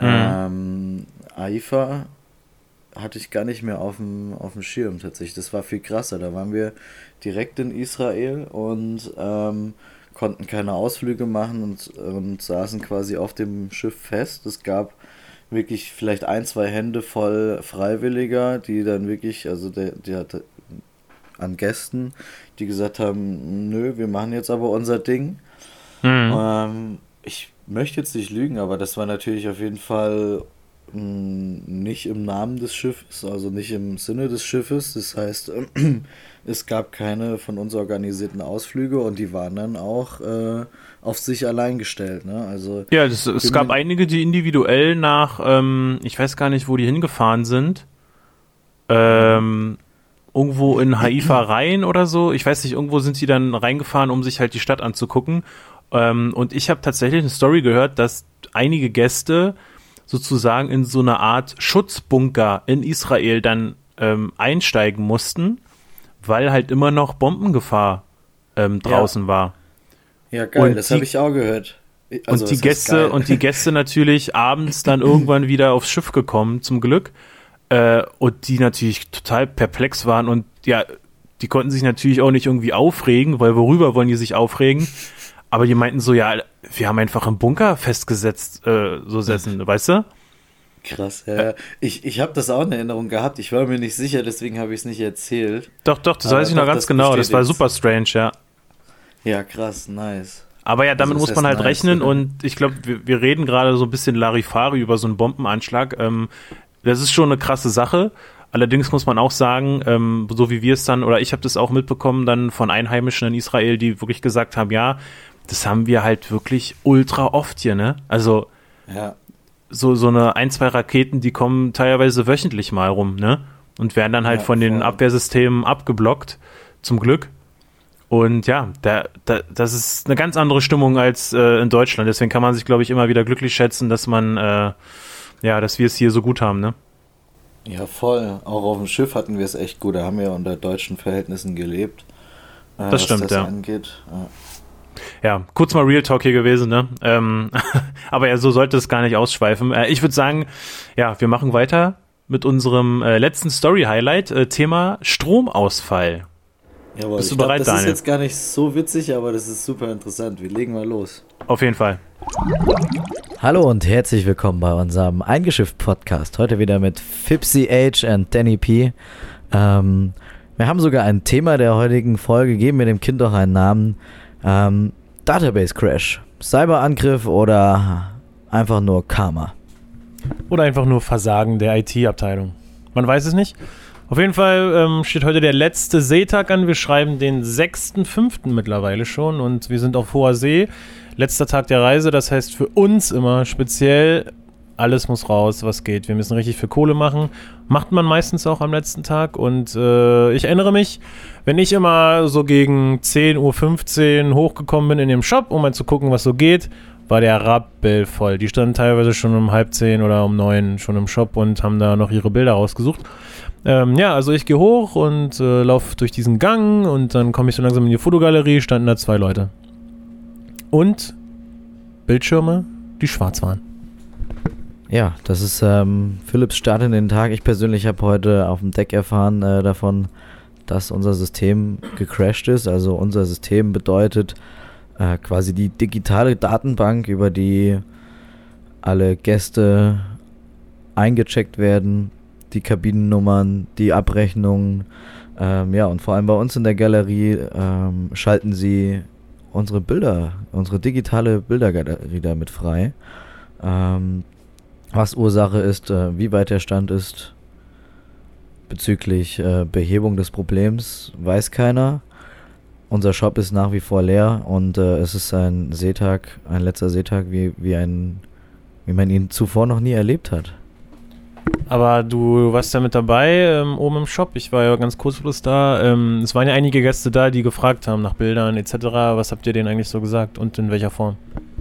ähm, Haifa hatte ich gar nicht mehr auf dem, auf dem Schirm tatsächlich. Das war viel krasser. Da waren wir direkt in Israel und ähm, konnten keine Ausflüge machen und, und saßen quasi auf dem Schiff fest. Es gab wirklich vielleicht ein, zwei Hände voll Freiwilliger, die dann wirklich, also der, die hatte an Gästen, die gesagt haben, nö, wir machen jetzt aber unser Ding. Mhm. Ähm, ich möchte jetzt nicht lügen, aber das war natürlich auf jeden Fall mh, nicht im Namen des Schiffes, also nicht im Sinne des Schiffes. Das heißt, äh, es gab keine von uns organisierten Ausflüge und die waren dann auch äh, auf sich allein gestellt. Ne? Also, Ja, das, es gab einige, die individuell nach, ähm, ich weiß gar nicht, wo die hingefahren sind, ähm, irgendwo in Haifa rein oder so. Ich weiß nicht, irgendwo sind sie dann reingefahren, um sich halt die Stadt anzugucken. Ähm, und ich habe tatsächlich eine Story gehört, dass einige Gäste sozusagen in so eine Art Schutzbunker in Israel dann ähm, einsteigen mussten, weil halt immer noch Bombengefahr ähm, draußen Ja. war. Ja, geil, Und das die- habe ich auch gehört. Also, und die was heißt Gäste geil? und die Gäste natürlich abends dann irgendwann wieder aufs Schiff gekommen, zum Glück. Äh, und die natürlich total perplex waren und ja, die konnten sich natürlich auch nicht irgendwie aufregen, weil worüber wollen die sich aufregen? Aber die meinten so, ja, wir haben einfach im Bunker festgesetzt, äh, so setzen, weißt du? Krass, ja. Ich, ich habe das auch in Erinnerung gehabt. Ich war mir nicht sicher, deswegen habe ich es nicht erzählt. Doch, doch, das Aber weiß ich noch doch, ganz das genau. Das war bestätigt. super strange, ja. Ja, krass, nice. Aber ja, damit Also muss das man heißt halt nice. rechnen und ich glaube, wir, wir reden gerade so ein bisschen Larifari über so einen Bombenanschlag. Ähm, das ist schon eine krasse Sache. Allerdings muss man auch sagen, ähm, so wie wir es dann, oder ich habe das auch mitbekommen dann von Einheimischen in Israel, die wirklich gesagt haben, ja, das haben wir halt wirklich ultra oft hier, ne? Also Ja, so, so eine ein, zwei Raketen, die kommen teilweise wöchentlich mal rum, ne? Und werden dann halt Ja, von den voll. Abwehrsystemen abgeblockt, zum Glück. Und ja, da, da, das ist eine ganz andere Stimmung als äh, in Deutschland. Deswegen kann man sich, glaube ich, immer wieder glücklich schätzen, dass man, äh, ja, dass wir es hier so gut haben, ne? ja, voll. Auch auf dem Schiff hatten wir es echt gut. Da haben wir unter deutschen Verhältnissen gelebt. Äh, Das was stimmt, das ja. angeht. Ja. Ja, kurz mal Real Talk hier gewesen, ne? Ähm, aber ja, so sollte es gar nicht ausschweifen. Äh, ich würde sagen, ja, wir machen weiter mit unserem äh, letzten Story-Highlight, äh, Thema Stromausfall. Jawohl, Bist du ich glaub, bereit, das Daniel? ist jetzt gar nicht so witzig, aber das ist super interessant. Wir legen mal los. Auf jeden Fall. Hallo und herzlich willkommen bei unserem Eingeschifft-Podcast. Heute wieder mit Fipsy H und Danny P. Ähm, wir haben sogar ein Thema der heutigen Folge, geben wir dem Kind auch einen Namen. Ähm, Database Crash, Cyberangriff oder einfach nur Karma. Oder einfach nur Versagen der I T-Abteilung. Man weiß es nicht. Auf jeden Fall ähm, steht heute der letzte Seetag an. Wir schreiben den sechsten fünften mittlerweile schon und wir sind auf hoher See. Letzter Tag der Reise, das heißt für uns immer speziell, alles muss raus, was geht. Wir müssen richtig viel Kohle machen. Macht man meistens auch am letzten Tag und äh, ich erinnere mich, wenn ich immer so gegen zehn Uhr fünfzehn hochgekommen bin in dem Shop, um mal zu gucken, was so geht, war der rappelvoll. Die standen teilweise schon um halb zehn oder um neun schon im Shop und haben da noch ihre Bilder rausgesucht. Ähm, ja, also ich gehe hoch und äh, laufe durch diesen Gang und dann komme ich so langsam in die Fotogalerie, standen da zwei Leute. Und Bildschirme, die schwarz waren. Ja, das ist ähm, Philipps Start in den Tag. Ich persönlich habe heute auf dem Deck erfahren äh, davon, dass unser System gecrashed ist. Also unser System bedeutet äh, quasi die digitale Datenbank, über die alle Gäste eingecheckt werden, die Kabinennummern, die Abrechnungen. Ähm, ja, und vor allem bei uns in der Galerie ähm, schalten sie unsere Bilder, unsere digitale Bildergalerie damit frei. Ähm, was Ursache ist, äh, wie weit der Stand ist bezüglich äh, Behebung des Problems, weiß keiner. Unser Shop ist nach wie vor leer und äh, es ist ein Seetag, ein letzter Seetag, wie, wie, ein, wie man ihn zuvor noch nie erlebt hat. Aber du warst ja mit dabei ähm, oben im Shop. Ich war ja ganz kurz bloß da. Ähm, es waren ja einige Gäste da, die gefragt haben nach Bildern et cetera. Was habt ihr denen eigentlich so gesagt und in welcher Form?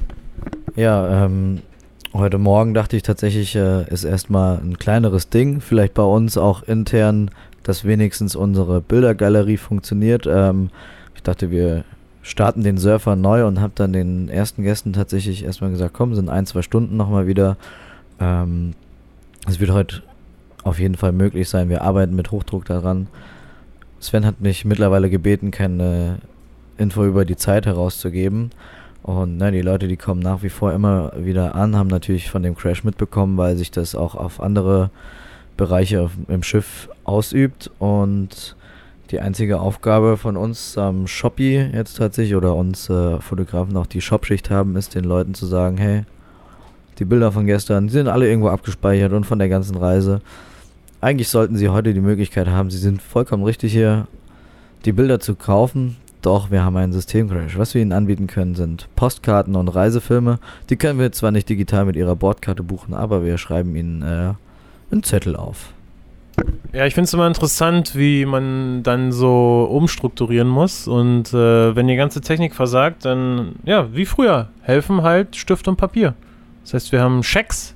Ja, ähm, heute Morgen dachte ich tatsächlich, äh, ist erstmal ein kleineres Ding, vielleicht bei uns auch intern, dass wenigstens unsere Bildergalerie funktioniert. Ähm, ich dachte, wir starten den Surfer neu und habe dann den ersten Gästen tatsächlich erstmal gesagt, komm, sind ein, zwei Stunden nochmal wieder. Ähm, es wird heute auf jeden Fall möglich sein, wir arbeiten mit Hochdruck daran. Sven hat mich mittlerweile gebeten, keine Info über die Zeit herauszugeben. Und ne, die Leute, die kommen nach wie vor immer wieder an, haben natürlich von dem Crash mitbekommen, weil sich das auch auf andere Bereiche auf, im Schiff ausübt. Und die einzige Aufgabe von uns am Shopee jetzt tatsächlich oder uns äh, Fotografen auch die Shopschicht haben, ist den Leuten zu sagen, hey, die Bilder von gestern, die sind alle irgendwo abgespeichert und von der ganzen Reise. Eigentlich sollten Sie heute die Möglichkeit haben, Sie sind vollkommen richtig hier, die Bilder zu kaufen. Doch, wir haben einen Systemcrash. Was wir Ihnen anbieten können, sind Postkarten und Reisefilme. Die können wir zwar nicht digital mit Ihrer Bordkarte buchen, aber wir schreiben Ihnen äh, einen Zettel auf. Ja, ich finde es immer interessant, wie man dann so umstrukturieren muss. Und äh, wenn die ganze Technik versagt, dann, ja, wie früher, helfen halt Stift und Papier. Das heißt, wir haben Schecks.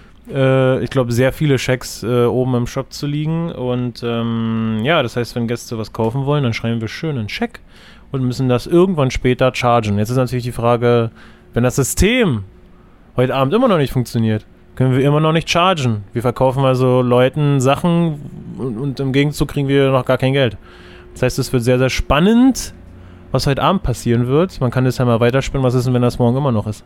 Äh, ich glaube, sehr viele Schecks äh, oben im Shop zu liegen. Und ähm, ja, das heißt, wenn Gäste was kaufen wollen, dann schreiben wir schön einen Scheck und müssen das irgendwann später chargen. Jetzt ist natürlich die Frage, wenn das System heute Abend immer noch nicht funktioniert, können wir immer noch nicht chargen. Wir verkaufen also Leuten Sachen und, und im Gegenzug kriegen wir noch gar kein Geld. Das heißt, es wird sehr, sehr spannend, was heute Abend passieren wird. Man kann das ja mal weiterspinnen. Was ist denn, wenn das morgen immer noch ist?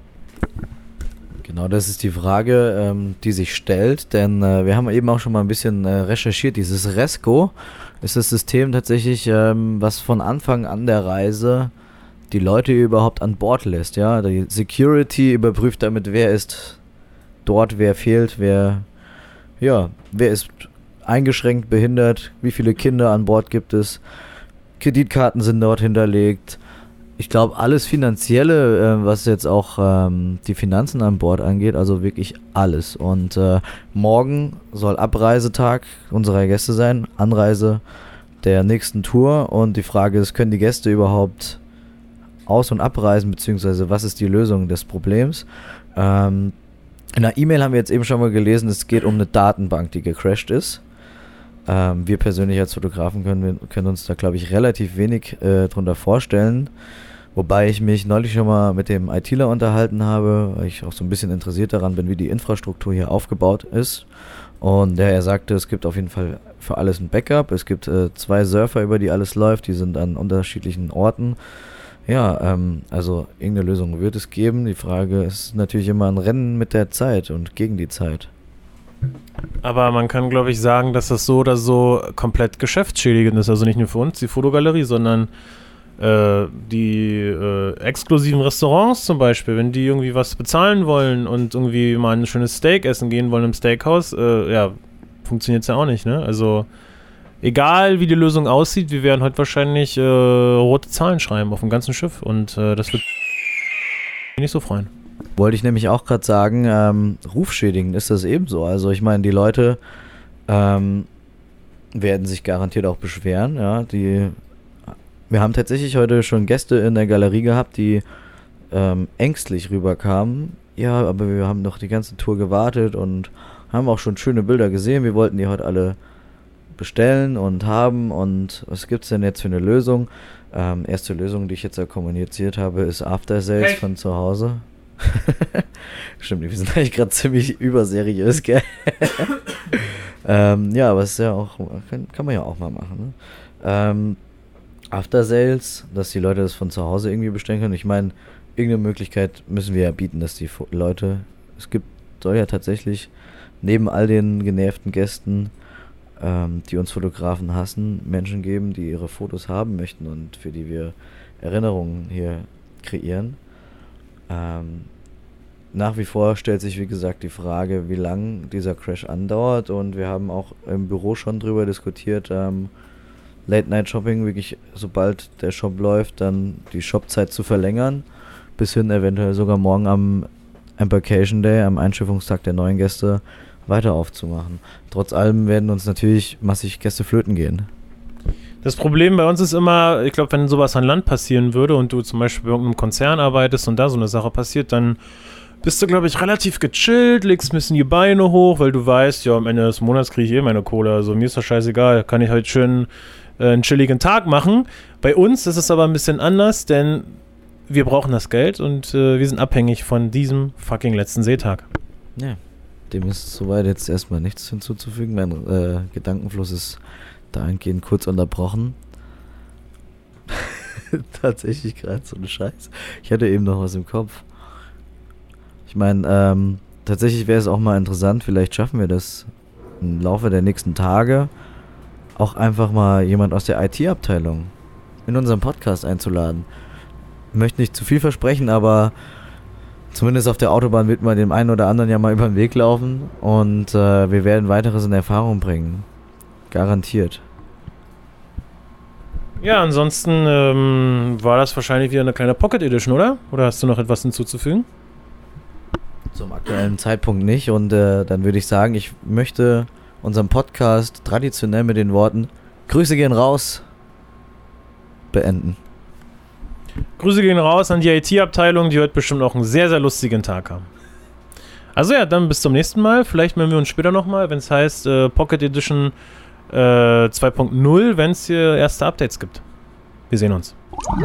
Genau, das ist die Frage, ähm, die sich stellt, denn äh, wir haben eben auch schon mal ein bisschen äh, recherchiert. Dieses Resco ist das System tatsächlich, ähm, was von Anfang an der Reise die Leute überhaupt an Bord lässt. Ja, die Security überprüft damit, wer ist dort, wer fehlt, wer, ja, wer ist eingeschränkt, behindert, wie viele Kinder an Bord gibt es, Kreditkarten sind dort hinterlegt. Ich glaube, alles Finanzielle, äh, was jetzt auch ähm, die Finanzen an Bord angeht, also wirklich alles. Und äh, morgen soll Abreisetag unserer Gäste sein, Anreise der nächsten Tour. Und die Frage ist, können die Gäste überhaupt aus- und abreisen, beziehungsweise was ist die Lösung des Problems? Ähm, in der E-Mail haben wir jetzt eben schon mal gelesen, es geht um eine Datenbank, die gecrashed ist. Ähm, wir persönlich als Fotografen können, wir, können uns da, glaube ich, relativ wenig äh, drunter vorstellen. Wobei ich mich neulich schon mal mit dem ITler unterhalten habe, weil ich auch so ein bisschen interessiert daran bin, wie die Infrastruktur hier aufgebaut ist. Und der, er sagte, es gibt auf jeden Fall für alles ein Backup. Es gibt äh, zwei Surfer, über die alles läuft, die sind an unterschiedlichen Orten. Ja, ähm, also irgendeine Lösung wird es geben. Die Frage ist natürlich immer ein Rennen mit der Zeit und gegen die Zeit. Aber man kann, glaube ich, sagen, dass das so oder so komplett geschäftsschädigend ist. Also nicht nur für uns, die Fotogalerie, sondern äh, die äh, exklusiven Restaurants zum Beispiel. Wenn die irgendwie was bezahlen wollen und irgendwie mal ein schönes Steak essen gehen wollen im Steakhouse, äh, ja, funktioniert es ja auch nicht, ne? Also egal, wie die Lösung aussieht, wir werden heute wahrscheinlich äh, rote Zahlen schreiben auf dem ganzen Schiff und äh, das wird mich nicht so freuen. Wollte ich nämlich auch gerade sagen, ähm, rufschädigend ist das ebenso. Also ich meine, die Leute ähm, werden sich garantiert auch beschweren. Ja, die, wir haben tatsächlich heute schon Gäste in der Galerie gehabt, die ähm, ängstlich rüberkamen. Ja, aber wir haben noch die ganze Tour gewartet und haben auch schon schöne Bilder gesehen. Wir wollten die heute alle bestellen und haben und was gibt's denn jetzt für eine Lösung? Ähm, erste Lösung, die ich jetzt ja kommuniziert habe, ist After Sales hey. von zu Hause. Stimmt, wir sind eigentlich gerade ziemlich überseriös, gell? ähm, ja, aber es ist ja auch, kann, kann man ja auch mal machen, ne? Ähm, After Sales, dass die Leute das von zu Hause irgendwie bestellen können. Ich meine, irgendeine Möglichkeit müssen wir ja bieten, dass die Leute, es gibt, soll ja tatsächlich neben all den genervten Gästen, ähm, die uns Fotografen hassen, Menschen geben, die ihre Fotos haben möchten und für die wir Erinnerungen hier kreieren. Ähm, nach wie vor stellt sich, wie gesagt, die Frage, wie lang dieser Crash andauert, und wir haben auch im Büro schon drüber diskutiert, ähm, Late-Night-Shopping, wirklich, sobald der Shop läuft, dann die Shopzeit zu verlängern, bis hin eventuell sogar morgen am Embarkation Day, am Einschiffungstag der neuen Gäste, weiter aufzumachen. Trotz allem werden uns natürlich massig Gäste flöten gehen. Das Problem bei uns ist immer, ich glaube, wenn sowas an Land passieren würde und du zum Beispiel bei irgendeinem Konzern arbeitest und da so eine Sache passiert, dann bist du, glaube ich, relativ gechillt, legst ein bisschen die Beine hoch, weil du weißt, ja, am Ende des Monats kriege ich eh meine Kohle, also mir ist das scheißegal, kann ich heute schön äh, einen chilligen Tag machen. Bei uns ist es aber ein bisschen anders, denn wir brauchen das Geld und äh, wir sind abhängig von diesem fucking letzten Seetag. Ja, dem ist soweit jetzt erstmal nichts hinzuzufügen. Mein äh, Gedankenfluss ist dahingehend kurz unterbrochen. Tatsächlich gerade so eine Scheiß. Ich hatte eben noch was im Kopf. Ich meine, ähm, tatsächlich wäre es auch mal interessant, vielleicht schaffen wir das im Laufe der nächsten Tage, auch einfach mal jemand aus der I T-Abteilung in unseren Podcast einzuladen. Ich möchte nicht zu viel versprechen, aber zumindest auf der Autobahn wird man dem einen oder anderen ja mal über den Weg laufen und äh, wir werden weiteres in Erfahrung bringen. Garantiert. Ja, ansonsten ähm, war das wahrscheinlich wieder eine kleine Pocket Edition, oder? Oder hast du noch etwas hinzuzufügen? Zum aktuellen Zeitpunkt nicht und äh, dann würde ich sagen, ich möchte unseren Podcast traditionell mit den Worten Grüße gehen raus beenden. Grüße gehen raus an die I T-Abteilung, die heute bestimmt auch einen sehr, sehr lustigen Tag haben. Also ja, dann bis zum nächsten Mal. Vielleicht melden wir uns später nochmal, wenn es heißt äh, Pocket Edition äh, zwei Punkt null, wenn es hier erste Updates gibt. Wir sehen uns.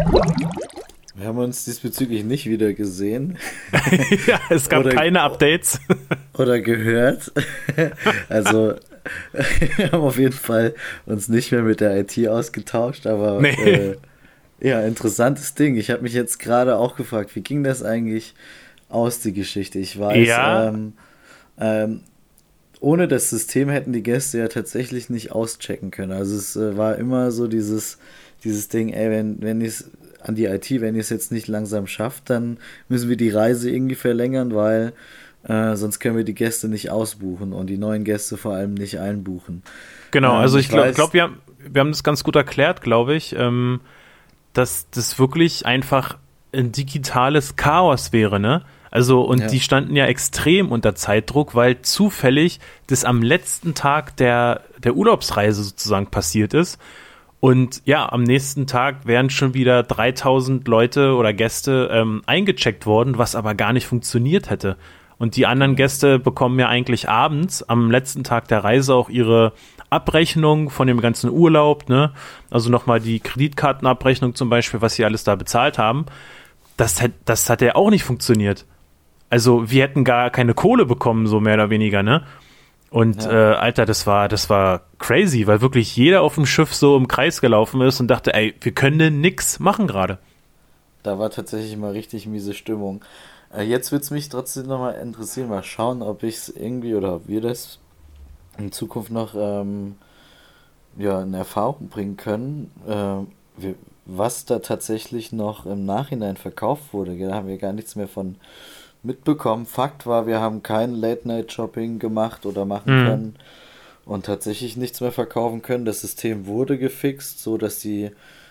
Wir haben uns diesbezüglich nicht wieder gesehen. Ja, es gab oder, keine Updates. Oder gehört. Also wir haben auf jeden Fall uns nicht mehr mit der I T ausgetauscht, aber nee. äh, ja, interessantes Ding. Ich habe mich jetzt gerade auch gefragt, wie ging das eigentlich aus, die Geschichte? Ich weiß, ja. ähm, ähm, ohne das System hätten die Gäste ja tatsächlich nicht auschecken können. Also es äh, war immer so dieses, dieses Ding, ey, wenn, wenn ich es an die I T, wenn ihr es jetzt nicht langsam schafft, dann müssen wir die Reise irgendwie verlängern, weil äh, sonst können wir die Gäste nicht ausbuchen und die neuen Gäste vor allem nicht einbuchen. Genau, ähm, also ich glaube, weiß, glaub, wir, haben, wir haben das ganz gut erklärt, glaube ich, ähm, dass das wirklich einfach ein digitales Chaos wäre, ne? Also, und ja. die standen ja extrem unter Zeitdruck, weil zufällig das am letzten Tag der, der Urlaubsreise sozusagen passiert ist. Und ja, am nächsten Tag wären schon wieder dreitausend Leute oder Gäste ähm, eingecheckt worden, was aber gar nicht funktioniert hätte. Und die anderen Gäste bekommen ja eigentlich abends am letzten Tag der Reise auch ihre Abrechnung von dem ganzen Urlaub, ne? Also nochmal die Kreditkartenabrechnung zum Beispiel, was sie alles da bezahlt haben. Das hat, das hat ja auch nicht funktioniert. Also wir hätten gar keine Kohle bekommen, so mehr oder weniger, ne? Und ja. äh, Alter, das war, das war crazy, weil wirklich jeder auf dem Schiff so im Kreis gelaufen ist und dachte, ey, wir können nix machen gerade. Da war tatsächlich mal richtig miese Stimmung. Äh, jetzt würde es mich trotzdem nochmal interessieren, mal schauen, ob ich es irgendwie oder ob wir das in Zukunft noch ähm, ja, in Erfahrung bringen können, äh, wir, was da tatsächlich noch im Nachhinein verkauft wurde. Da haben wir gar nichts mehr von mitbekommen. Fakt war, wir haben kein Late-Night-Shopping gemacht oder machen mhm. können und tatsächlich nichts mehr verkaufen können. Das System wurde gefixt, so dass die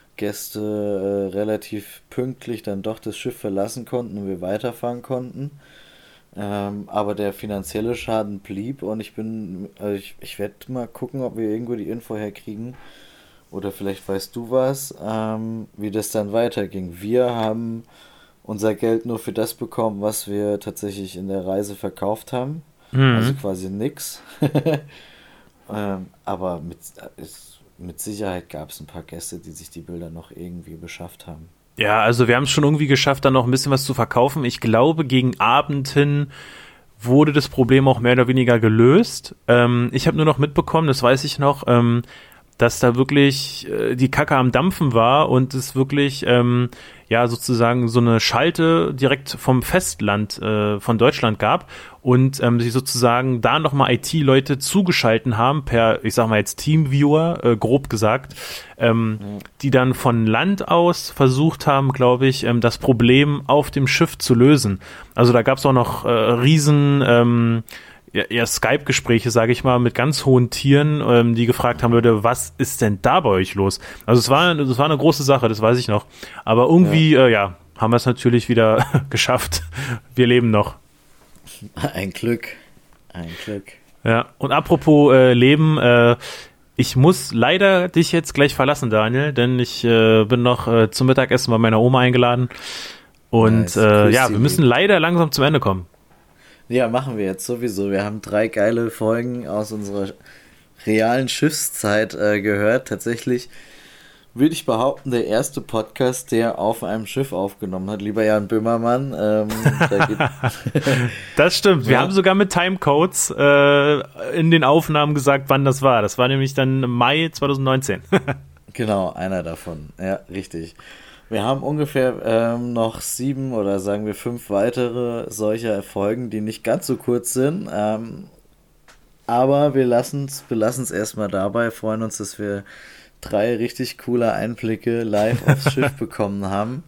Gäste äh, relativ pünktlich dann doch das Schiff verlassen konnten und wir weiterfahren konnten. Ähm, aber der finanzielle Schaden blieb und ich bin, also ich, ich werde mal gucken, ob wir irgendwo die Info herkriegen oder vielleicht weißt du was, ähm, wie das dann weiterging. Wir haben unser Geld nur für das bekommen, was wir tatsächlich in der Reise verkauft haben, mhm. also quasi nix. ähm, aber mit, ist, mit Sicherheit gab es ein paar Gäste, die sich die Bilder noch irgendwie beschafft haben. Ja, also wir haben es schon irgendwie geschafft, dann noch ein bisschen was zu verkaufen. Ich glaube, gegen Abend hin wurde das Problem auch mehr oder weniger gelöst. Ähm, ich habe nur noch mitbekommen, das weiß ich noch, ähm, dass da wirklich äh, die Kacke am Dampfen war und es wirklich ähm, ja sozusagen so eine Schalte direkt vom Festland äh, von Deutschland gab und ähm, sie sozusagen da nochmal I T-Leute zugeschalten haben per, ich sag mal jetzt Teamviewer, äh, grob gesagt, ähm, ja. die dann von Land aus versucht haben, glaube ich, ähm, das Problem auf dem Schiff zu lösen. Also da gab es auch noch äh, riesen ähm, ja, ja, Skype-Gespräche, sage ich mal, mit ganz hohen Tieren, ähm, die gefragt haben, Leute, was ist denn da bei euch los? Also es war, es war eine große Sache, das weiß ich noch. Aber irgendwie, ja, äh, ja haben wir es natürlich wieder geschafft. Wir leben noch. Ein Glück. Ein Glück. Ja, und apropos äh, Leben, äh, ich muss leider dich jetzt gleich verlassen, Daniel, denn ich äh, bin noch äh, zum Mittagessen bei meiner Oma eingeladen. Und nice. äh, ja, wir müssen leider langsam zum Ende kommen. Ja, machen wir jetzt sowieso. Wir haben drei geile Folgen aus unserer realen Schiffszeit äh, gehört. Tatsächlich würde ich behaupten, der erste Podcast, der auf einem Schiff aufgenommen hat. Lieber Jan Böhmermann. Ähm, da geht das stimmt. Wir ja. haben sogar mit Timecodes äh, in den Aufnahmen gesagt, wann das war. Das war nämlich dann Mai zwanzig neunzehn. Genau, einer davon. Ja, richtig. Wir haben ungefähr ähm, noch sieben oder sagen wir fünf weitere solcher Folgen, die nicht ganz so kurz sind. Ähm, aber wir lassen es wir lassen's erstmal dabei, freuen uns, dass wir drei richtig coole Einblicke live aufs Schiff bekommen haben.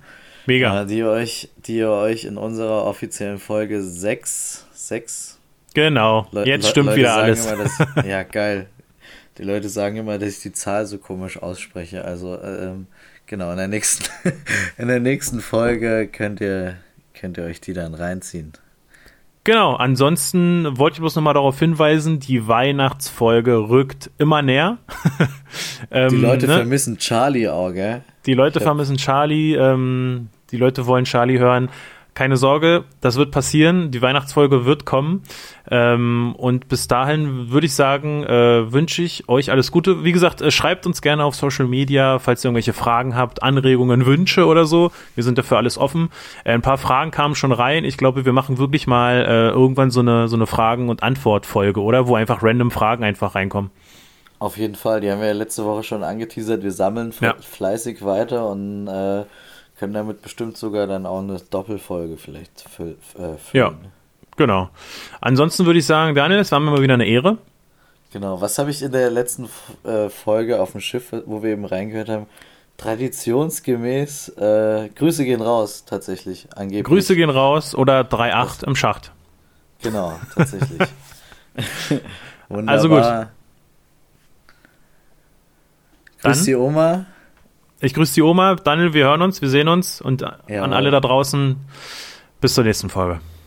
Mega. Äh, die, ihr euch, die ihr euch in unserer offiziellen Folge sechs, sechs Genau, Le jetzt Le stimmt Leute wieder sagen alles. Immer, dass, ja, geil. Die Leute sagen immer, dass ich die Zahl so komisch ausspreche. Also, ähm, genau, in der nächsten, in der nächsten Folge könnt ihr, könnt ihr euch die dann reinziehen. Genau, ansonsten wollte ich bloß nochmal darauf hinweisen, die Weihnachtsfolge rückt immer näher. ähm, Die Leute ne? vermissen Charlie auch, gell? Die Leute Ich hab- vermissen Charlie, ähm, die Leute wollen Charlie hören. Keine Sorge, das wird passieren, die Weihnachtsfolge wird kommen. Ähm, und bis dahin würde ich sagen, äh, wünsche ich euch alles Gute. Wie gesagt, äh, schreibt uns gerne auf Social Media, falls ihr irgendwelche Fragen habt, Anregungen, Wünsche oder so. Wir sind dafür alles offen. Äh, ein paar Fragen kamen schon rein. Ich glaube, wir machen wirklich mal äh, irgendwann so eine, so eine Fragen- und Antwort-Folge, oder? Wo einfach random Fragen einfach reinkommen. Auf jeden Fall, die haben wir ja letzte Woche schon angeteasert. Wir sammeln fle- Ja. fleißig weiter und äh, können damit bestimmt sogar dann auch eine Doppelfolge vielleicht fü- äh, füllen. Ja. Genau. Ansonsten würde ich sagen, Daniel, es war mir mal wieder eine Ehre. Genau, was habe ich in der letzten äh, Folge auf dem Schiff, wo wir eben reingehört haben, traditionsgemäß, äh, Grüße gehen raus, tatsächlich, angeblich. Grüße gehen raus oder drei acht im Schacht. Genau, tatsächlich. Wunderbar. Also gut. Grüß Dann- die Oma. Ich grüße die Oma. Daniel, wir hören uns, wir sehen uns und Ja. an alle da draußen bis zur nächsten Folge.